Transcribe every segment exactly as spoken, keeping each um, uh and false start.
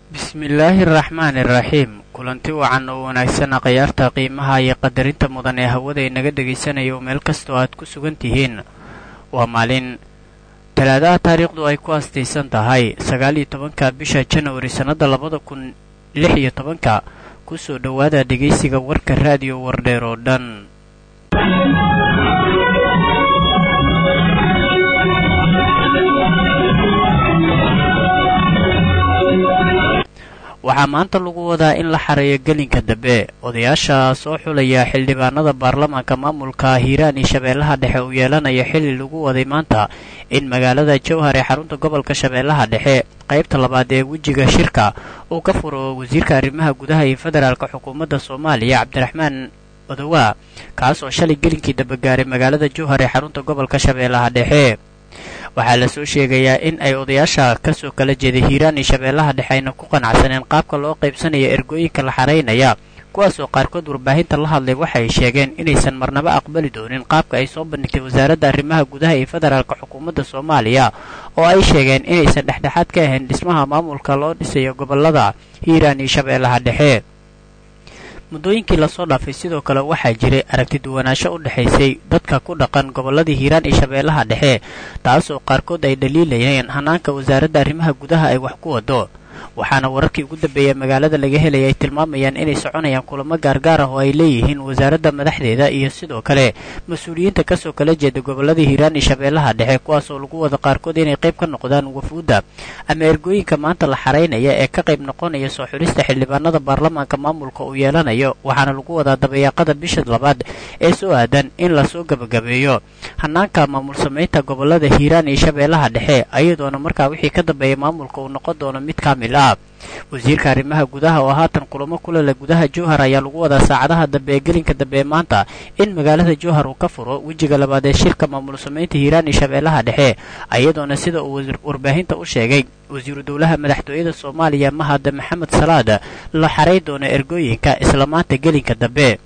bismillaahi raxmaani raxiim kulanti wacan oo wanaagsan khiyaarta qiimaha iyo qadarinta mudan ee hawada inaga dhegaysanaya meel kastoo aad ku sugan tihiin waa maalin talaadaha taariikhdu ay ku aastaysan tahay sagaal iyo tobanka bisha January sanada labada kun lix iyo tobanka ku soo dhawaada dhegaysiga warka raadiyo Wardheer oo dhan waxaa maanta lagu wadaa in la xareeyo gelinka dambe odayaasha soo xulaya xildhibaanada baarlamaanka maamulka Hiiraan iyo Shabeellaha Dhexe uu yeelanayo xilli lagu waday maanta in magaalada Jowhar ee xarunta gobolka Shabeellaha Dhexe qaybta labaad ee wajiga shirka uu ka furo wasiirka arrimaha gudaha ee federaalka xukuumadda Soomaaliya Cabdiraxmaan Odawa kaas oo shalay gelinkii dambe gaaray magaalada Jowhar ee xarunta gobolka Shabeellaha Dhexe waxaa la soo sheegayaa in ay odayaasha ka soo kala jeeday Hiiraan iyo Shabeellaha Dhexe ayna ku qanacsaneen qaabka loo qaybsanayo ergooyinka la xareynaya kuwaas oo qaarkood warbaahinta la hadlay waxay sheegeen inaysan marnaba aqbali doonin qaabka ay soo bandhigtay wasaaradda arrimaha gudaha ee federaalka xukuumadda Soomaaliya oo ay sheegeen inaysan dhexdhexaad ka ahayn dhismaha maamulka loo dhisayo gobolada Hiiraan iyo Shabeellaha Dhexe muddooyinkii la soo dhaafay sidoo kale waxaa jiray aragti duwanaansho u dhaxaysay dadka ku dhaqan gobolada Hiiraan iyo Shabeellaha Dhexe taas oo qaarkood ay dhaliilayeen hanaanka wasaaradda arrimaha gudaha ay wax ku wado waxaana wararkii ugu dambeeyay magaalada laga helay ay tilmaamayaan inay soconayaan kulamo gaargaar ah oo ay leeyihiin wasaaradda madaxdeeda iyo sidoo kale mas'uuliyiinta ka soo kala jeeda gobolada Hiiraan iyo Shabeellaha Dhexe kuwaas oo lagu wada qaarkood inay qayb ka noqdaan wafuudda ama ergooyinka maanta la xareynaya ee ka qayb noqonaya soo xulista xildhibaanada baarlamaanka maamulka uu yeelanayo waxaana lagu wadaa dabayaaqada bisha labaad ee soo aadan in la soo gabagabeeyo hanaanka maamul sameynta gobolada Hiiraan iyo Shabeellaha Dhexe ayadoona markaa wixii ka dambeeyay maamulka uu noqon doono mid kaamil ah wasiirka arrimaha gudaha oo haatan kulamo kula leh gudaha Jowhar ayaa lagu wadaa saacadaha dambe ee gelinka dambe maanta in magaalada Jowhar uu ka furo wajiga labaad ee shirka maamul sameynta Hiiraan iyo Shabeellaha Dhexe ayadoona sida uu warbaahinta u sheegay wasiiru dawlaha madaxtooyada Soomaaliya Mahad Maxamed Salaad la xareey doono ergooyinka isla maanta gelinka dambe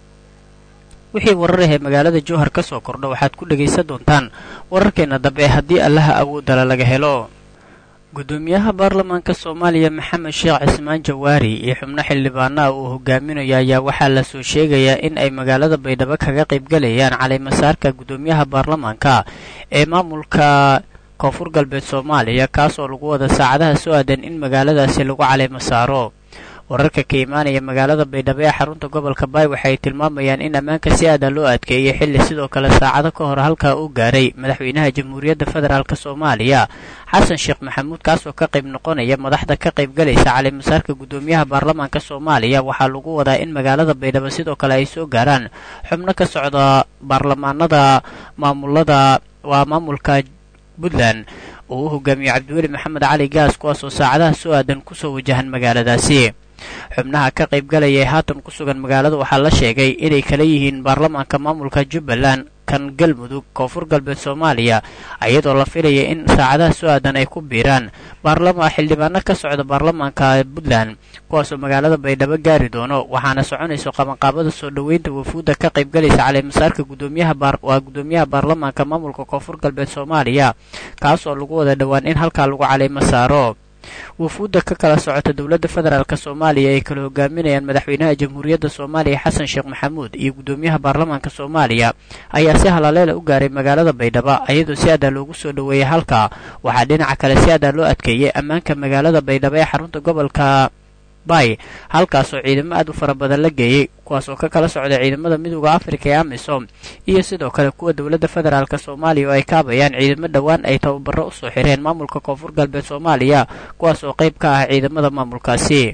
wixii warar ah magaalada Jowhar ka soo kordha waxaad ku dhageysan doontaan wararkeena dambe haddii Allaha awoodala laga helo gudoomiyaha baarlamaanka Soomaaliya Maxamed Sheekh Cismaan Jawaari iyo xubno xildhibaanada uu hogaaminayo ayaa waxaa la soo sheegayaa in ay magaalada Baydhabo kaga qayb galayaan caleemasaarka gudoomiyaha baarlamaanka ee maamulka Koonfur Galbeed Soomaaliya kaas oo lagu wada saacadaha soo aadan in magaaladaasi lagu caleemasaaro wararka ka imaanaya magaalada Baydhabo ee xarunta gobolka Bay waxay tilmaamayaan in ammaanka si aad loo adkeeyay xilli sidoo kale saacado ka hor halka uu gaaray madaxweynaha Jamhuuriyadda Federaalka Soomaaliya Xasan Sheekh Maxamuud kaas oo ka qayb noqonaya madaxda ka qayb galaysa caleemasaarka gudoomiyaha baarlamaanka Soomaaliya waxaa lagu wadaa in magaalada Baydhabo sidoo kale ay soo gaaraan xubno ka socda baarlamaanada maamulada waa maamulka Puntland oo uu hogaamiyo Cabdiweli Maxamed Cali Gaas kuwaas oo saacadaha soo aadan ku soo wajahan magaaladaasi xubnaha ka qayb galaya haatan ku sugan magaalada waxaa la sheegay inay kala yihiin baarlamaanka maamulka Jubbaland kan Galmudug Koonfur Galbeed Soomaaliya ayadoo la filayay in saacadaha soo aadan ay ku biiraan baarlamaanka xildhibaano ka socda baarlamaanka Puntland kuwaas oo magaalada Baydhabo gaari doono waxaana soconayso qabanqaabada soo dhaweynta wafuudda ka qayb galaysa caleemasaarka gudoomiyaha baar waa gudoomiyaha baarlamaanka maamulka Koonfur Galbeed Soomaaliya kaas oo lagu wada dhawaan in halka lagu caleemasaaro wafuudda ka kala socota dawladda federaalka Soomaaliya ay kala hogaaminayaan madaxweynaha Jamhuuriyadda Soomaaliya Xasan Sheekh Maxamuud iyo gudoomiyaha baarlamaanka Soomaaliya ayaa si halaleela u gaaray magaalada Baydhabo ayadoo si aad loogu soo dhaweeyay halka waxaa dhinaca kale si aad loo adkeeyay ammaanka magaalada Baydhabo ee xarunta gobolka Bay halkaas oo ciidamo aad u fara badan la geeyay kuwaas oo ka kala socda ciidamada midowga Afrika ee AMISOM iyo sidoo kale kuwa dawladda federaalka Soomaaliya oo ay kaabayaan ciidamo dhawaan ay tababaro u soo xireen maamulka Koonfur Galbeed Soomaaliya kuwaas oo qayb ka ah ciidamada maamulkaasi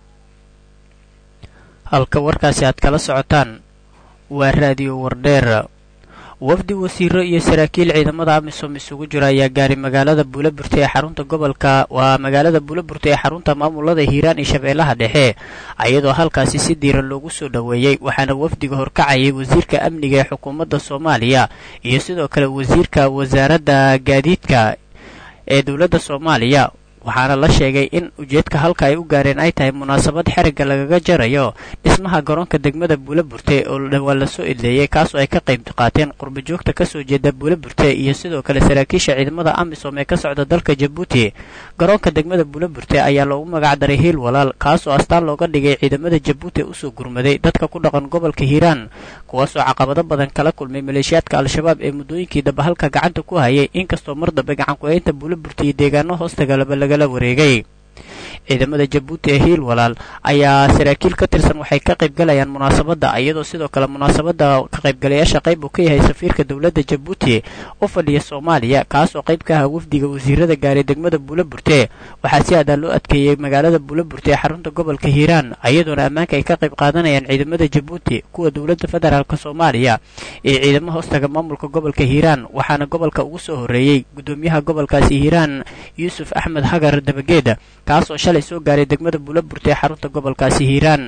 halka warkaasi aad kala socotaan waa raadiyo Wardheer wafdi wasiiro iyo saraakiil ciidamada AMISOM isugu jira ayaa gaaray magaalada Buulaburti ee xarunta gobolka waa magaalada Buulaburti ee xarunta maamulada Hiiraan iyo Shabeellaha Dhexe ayadoo halkaasi si diiran loogu soo dhaweeyay waxaana wafdiga horkacayay wasiirka amniga ee xukuumadda Soomaaliya iyo sidoo kale wasiirka wasaaradda gaadiidka ee dawladda Soomaaliya waxaana la sheegay in ujeedka halka ay u gaareen ay tahay munaasabad xerigga lagaga jarayo dhismaha garoonka degmada Buulaburte oo dhawaan la soo idleeyay kaasoo ay ka qayb qaateen qurbo joogta ka soo jeeda Buulaburte iyo sidoo kale saraakiisha ciidamada AMISOM ee ka socda dalka Djibouti. garoonka degmada Buulaburte ayaa loogu magac daray Hiil Walaal kaasoo astaan looga dhigay ciidamada Djibouti u soo gurmaday dadka ku dhaqan gobolka Hiiraan kuwaasoo caqabado badan kala kulmay maleeshiyaadka Al-Shabaab ee muddooyinkii daba halka gacanta ku hayay inkastoo mar dambe gacan ku haynta Buulaburte iyo deegaano hoostaga lagala wareegay. ciidamada Djibouti ee Hiil Walaal ayaa saraakiil ka tirsan waxay ka qayb galayaan munaasabada iyadoo sidoo kale munaasabada ka qaybgalayaasha qayb uu ka yahay safiirka dawladda Djibouti oo fadhiya Soomaaliya kaasoo qayb ka ah wafdiga wasiirada gaaray degmada Buulaburte. waxaa si aad loo adkeeyay magaalada Buulaburte ee xarunta gobolka Hiiraan iyadoona ammaanka ay ka qayb qaadanayaan ciidamada Djibouti kuwa dawladda federaalka Soomaaliya ee ciidamada hoostaga maamulka gobolka Hiiraan waxaana gobolka ugu soo horeeyay gudoomiyaha gobolkaasi Hiiraan Yuusuf Axmed Hagar Dabageeda kaasoo shalay soo gaaray degmada Buulaburte ee xarunta gobolkaasi Hiiraan.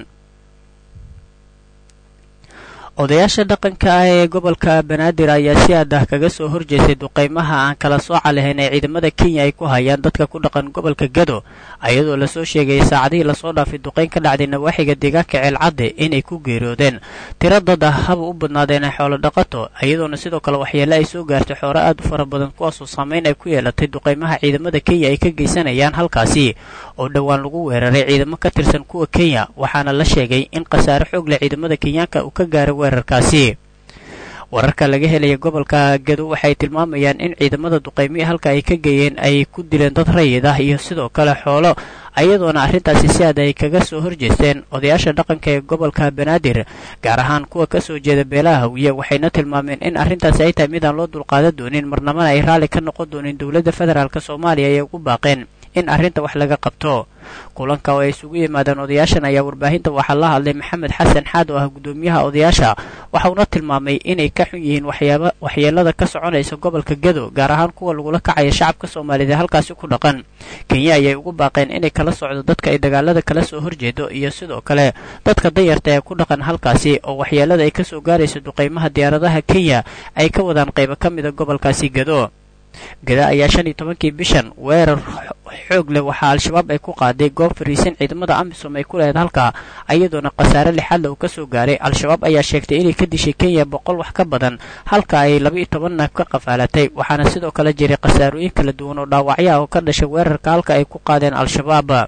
odayaasha dhaqanka ee gobolka Banaadir ayaa si aad ah kaga soo horjeestay duqeymaha aan kala sooc lahayn ee ciidamada Kenya ay ku hayaan dadka ku dhaqan gobolka Gado ayadoo la soo sheegay saacadihii la soo dhaafay duqeyn ka dhacday nawaaxiga deegaanka Ceelcadde inay ku geeroodeen tiro dad ah haba u badnaadeen xoolo dhaqato ayadoona sidoo kale waxyeelo ay soo gaartay xoolo aad u fara badan kuwaasoo saameyn ay ku yeelatay duqeymaha ciidamada Kenya ay ka geysanayaan halkaasi oo dhawaan lagu weeraray ciidamo ka tirsan kuwa Kenya waxaana la sheegay in khasaare xoog leh ciidamada Kenyaanka uu ka gaaray weerarkaasi. wararka laga helay gobolka Gado waxay tilmaamayaan in ciidamada duqeymiye halka ay ka geeyeen ay ku dileen dad rayid ah iyo sidoo kale xoolo ayadoona arrintaasi si aad ay kaga soo horjeesteen odayaasha dhaqanka ee gobolka Banaadir gaar ahaan kuwa ka soo jeeda beelaha Hawiye waxayna tilmaameen in arrintaasi ay tahay mid aan loo dulqaadan doonin marnamana ay raali ka noqon doonin dawladda federaalka Soomaaliya ee ugu baaqeen in arrinta wax laga qabto. kulanka oo ay isugu yimaadeen odayaashan ayaa warbaahinta waxaa la hadlay Maxamed Xasan Xaad oo ah gudoomiyaha odayaasha waxauna tilmaamay inay ka xun yihiin waxyaabo waxyeelada ka soconaysa gobolka Gado gaar ahaan kuwa lagu la kacay shacabka Soomaaliyeed halkaasi ku dhaqan. Kenya ayay ugu baaqeen inay kala socdo dadka ay dagaalada kala soo horjeedo iyo sidoo kale dadka danyarta ee ku dhaqan halkaasi oo waxyeelada ay ka soo gaarayso duqeymaha diyaaradaha Kenya ay ka wadaan qayb ka mid ah gobolkaasi Gado. Gada ayaa shan iyo tobankii bishan weerar xoog leh waxaa Al-Shabaab ay ku qaaday goob fariisin ciidamada AMISOM ay ku leedahay halka ayadoona khasaare lixaad uu ka soo gaaray. Al-Shabaab ayaa sheegtay inay ka dishay Kenya boqol wax ka badan halka ay laba iyo toban naaf ka qafaalatay waxaana sidoo kale jiray khasaarooyin kala duwan oo dhaawacyo ah oo ka dhashay weerarka halka ay ku qaadeen Al-Shabaab.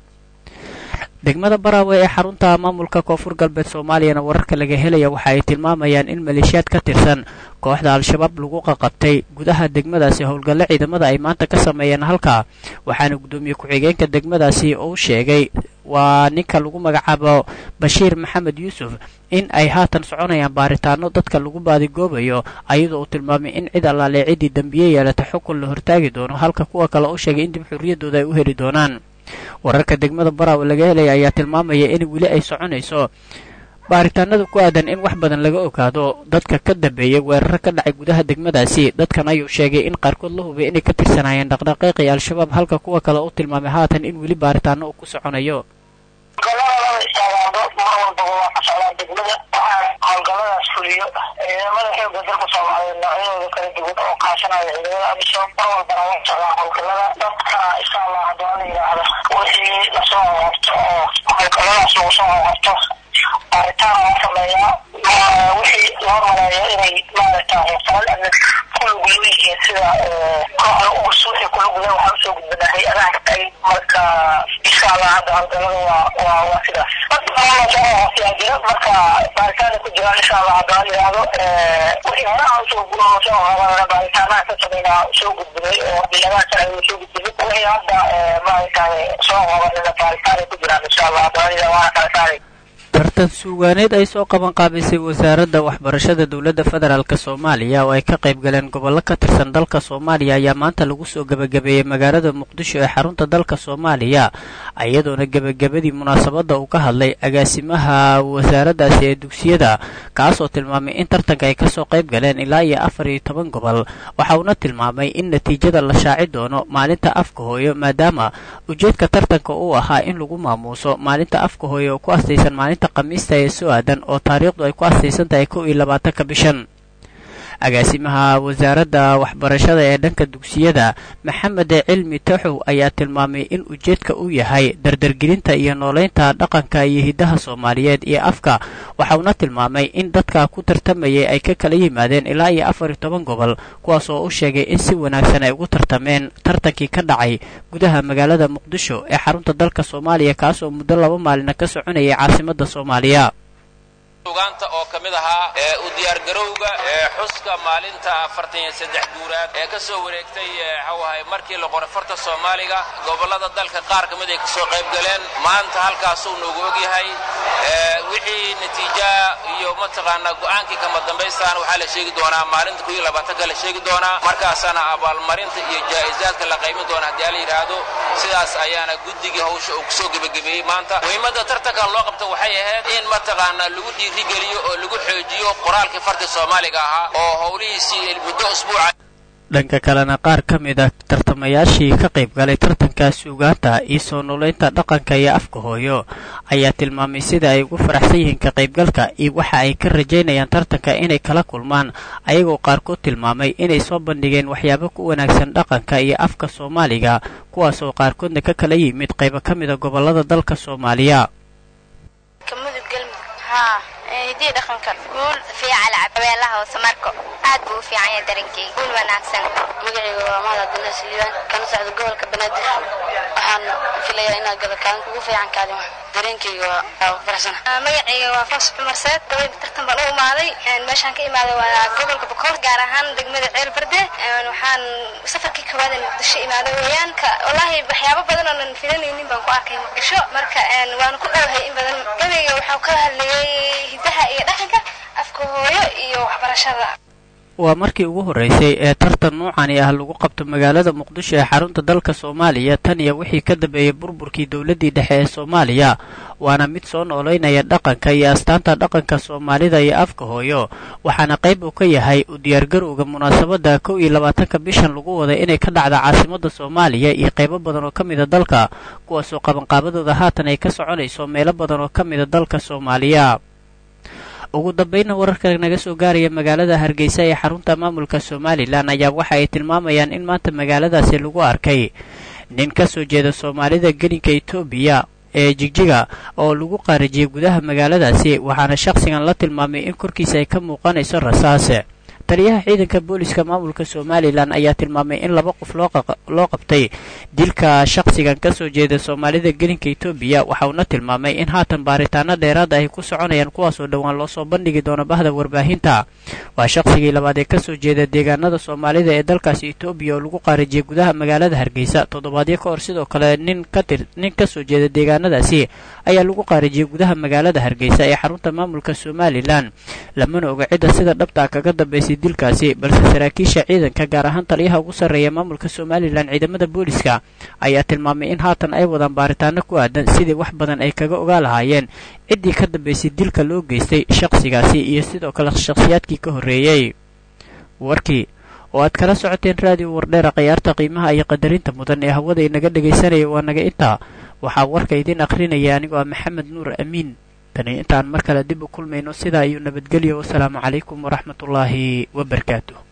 degmada Baraawe ee xarunta maamulka Koonfur Galbeed Soomaaliya wararka laga helaya waxa ay tilmaamayaan in maleeshiyaad ka tirsan kooxda Al-Shabaab lagu qaqabtay gudaha degmadaasi howlgalla ciidamada ay maanta ka sameeyeen halka waxaana gudoomiye ku-xigeenka degmadaasi uu sheegay waa ninka lagu magacaabo Bashiir Maxamed Yuusuf in ay haatan soconayaan baaritaano dadka lagu baadigoobayo ayadoo uu tilmaamay in cid allaale cidii dambiye yeelata xukun la hortaagi doono halka kuwa kale uu sheegay in dib xurriyadooda ay u heli doonaan. wararka degmada Baraawe laga helay ayaa tilmaamaya in wili ay soconayso baaritaanada ku aadan in wax badan laga ogaado dadka ka dambeeyay weerar ka dhacay gudaha degmadaasi. dadkan ayuu sheegay in qaarkood la hubay inay ka tirsanayeen dhaqdhaqaaqii Al-Shabaab halka kuwa kale uu tilmaamay haatan in wili baaritaano uu ku soconayo. howlgalladaas fuliyo ciidamada xoogga dalka Soomaaliyeed noocyadooda kala duwan oo kaashanaya ciidamada AMISOM mar walbana waa socdaan howlgallada dadka insha Allah haddii la yidhaahdo wixii lasoo qabto oo howlgalladaas lagu soo qabto baaritaan loo sameeyaa wixii loo maleeyo inay maaragtay falal amni ku lug leeyihiin sida kooxda ugu suuxi ku lug leh waxaa usoo gudbinaa hay-adaha ay marka insha Allah hadda howlgallada waa waa waa sidaas marka baaritaana ku jiraan insha Allah haddii la yidhaahdo wixii hore aan usoo soo qabanana baaritaanaha ka sameynaa soo gudbinay oo biladaha kale ay soo gudbinay wixii hadda maaragtay soo qabanana baaritaanay ku jiraan insha Allah haddii la yidhaahdo waana kala saaray. tartan suugaaneed ay soo qaban qaabisay wasaaradda waxbarashada dawladda federaalka Soomaaliya oo ay ka qayb galeen gobollo ka tirsan dalka Soomaaliya ayaa maanta lagu soo gabagabeeyay magaalada Muqdisho ee xarunta dalka Soomaaliya ayadoona gabagabadii munaasabada uu ka hadlay agaasimaha wasaaraddaasi ee dugsiyada kaasoo tilmaamay in tartanka ay ka soo qayb galeen ilaa iyo afar iyo toban gobol waxa uuna tilmaamay in natiijada la shaaci doono maalinta afka hooyo maadaama ujeedka tartanka uu ahaa in lagu maamuuso maalinta afka hooyo oo ku astaysan maalinta khamiista ee soo aadan oo taariikhdu ay ku astaysan tahay kow iyo labaatanka bishan. agaasimaha wasaaradda waxbarashada ee dhanka dugsiyada maxamed cilmi taxow ayaa tilmaamay in ujeedka uu yahay dardargelinta iyo nooleynta dhaqanka iyo hidaha Soomaaliyeed iyo afka waxauna tilmaamay in dadka ku tartamayay ay ka kala yimaadeen ilaa iyo afar iyo toban gobol kuwaas oo u sheegay in si wanaagsan ay ugu tartameen tartankii ka dhacay gudaha magaalada Muqdisho ee xarunta dalka Soomaaliya kaas oo muddo laba maalin ka soconayay caasimadda Soomaaliya ugaanta oo kamid ahaa ee u diyaar garowga ee xuska maalinta afartan iyo saddex guuraad ee ka soo wareegtay xawahay markii la qoray farta Soomaaliga gobolada dalka qaar kamid ay ka soo qayb galeen maanta halkaas uu noogu og yahay ee wixii natiijo iyo mataqaana go'aankii kama dambeystaan waxa la sheegi doonaa maalinta ku labaatan ka la sheegi doonaa markaasana abaalmarinta iyo jaa'izaadka la qaymin doona hadii la yiraahdo sidaas ayaana guddiga hawsha uu soo gabagabay maanta muhiimadda tartanka loo qabto waxay ahayd in mataqaana lagu geliyo oo lagu xoojiyo qoraalka farta Soomaaliga ah oo hawlihiisii muddo usbuuca dhanka kalena qaar kamid ah tartamayaashii ka qayb galay tartanka suugaanta iyo soo nooleynta dhaqanka iyo afka hooyo ayaa tilmaamay sida ay ugu faraxsan yihiin ka qaybgalka iyo waxa ay ka rajaynayaan tartanka inay kala kulmaan ayagoo qaarkood tilmaamay inay soo bandhigeen waxyaabo ku wanaagsan dhaqanka iyo afka Soomaaliga kuwaas oo qaarkoodna ka kala yimid qaybo kamid ah gobolada dalka Soomaaliya هدي دخن كقول في على عبالها وسمركو عاد بو في عين درنكي قول وناكسن مجري وما لا الناس اللي كانوا سعد الجول كبنات وحن في ليا هنا قال كان بو في عن كلمة درنكي وفرسنا مجري وفرس بمرسات دوي بتختم بلو ماضي مش هنكي ماضي وجول كبكور جارهان دقمة عير برده وحن سفر كي كواد الشيء ماضي ويان والله بحيابه بدنا نفيدني إني بنقول أكيد شو مركا وأنا كل هاي إن بدنا قبل وحوكها اللي waa markii ugu horeysay ee tartan noocan ah lagu qabto magaalada Muqdisho ee xarunta dalka Soomaaliya tan iyo wixii ka dambeeyay burburkii dawladii dhexe ee Soomaaliya waana mid soo nooleynaya dhaqanka iyo astaanta dhaqanka Soomaalida iyo afka hooyo waxaana qayb uu ka yahay u diyaar garowga munaasabada kow iyo labaatanka bishan lagu wada inay ka dhacdo caasimadda Soomaaliya iyo qaybo badan oo kamid ah dalka kuwaas oo qaban qaabadooda haatan ay ka soconayso meelo badan oo kamid ah dalka Soomaaliya ugu dambeynna wararka naga soo gaaraya magaalada Hargeysa ee xarunta maamulka Somaliland ayaa waxa ay tilmaamayaan in maanta magaaladaasi lagu arkay nin ka soo jeeda Soomaalida gelinka Itoobiya ee Jigjiga oo lagu qaarajiyay gudaha magaaladaasi waxaana shakhsigan la tilmaamay in korkiisa ay ka muuqanayso rasaas taliyaha ciidanka booliska maamulka Somaliland ayaa tilmaamay in laba qof loo qabtay dilka shakhsigan ka soo jeeda Soomaalida gelinka Itoobiya waxa uu tilmaamay in haatan baaritaano dheeraad ah ay ku soconayaan kuwaas oo dhawaan loo soo bandhigi doono bahda warbaahinta waa shakhsigii labaad ee ka soo jeeda deegaanada Soomaalida ee dalkaas Itoobiya oo lagu qaarajiyay gudaha magaalada Hargeysa toddobaadyo ka hor sidoo kale nin ka tir nin ka soo jeeda deegaanadaasi ayaa lagu qaarajiyay gudaha magaalada Hargeysa ee xarunta maamulka Somaliland lamana oga cid sida dhabta kaga dambeysay dilkaasi balse saraakiisha ciidanka gaar ahaan taliyaha ugu sareeya maamulka Somaliland ciidamada booliska ayaa tilmaamay in haatan ay wadaan baaritaano ku aadan sidii wax badan ay kaga ogaa lahaayeen cidii ka dambeysay dilka loo geystay shakhsigaasi iyo sidoo kale shakhsiyaadkii ka horeeyay warkii oo aad kala socoteen raadiyo wardheera qiyaarta qiimaha iyo qadarinta mudan ee hawada inaga dhageysanaya waa naga intaa waxaa warka idin akhrinaya anigoo ah Maxamed Nuur Amiin tani intaan mar kale dib u kulmayno sida ayuu nabadgelyo wassalaamu calaykum waraxmatullaahi wabarakaatuh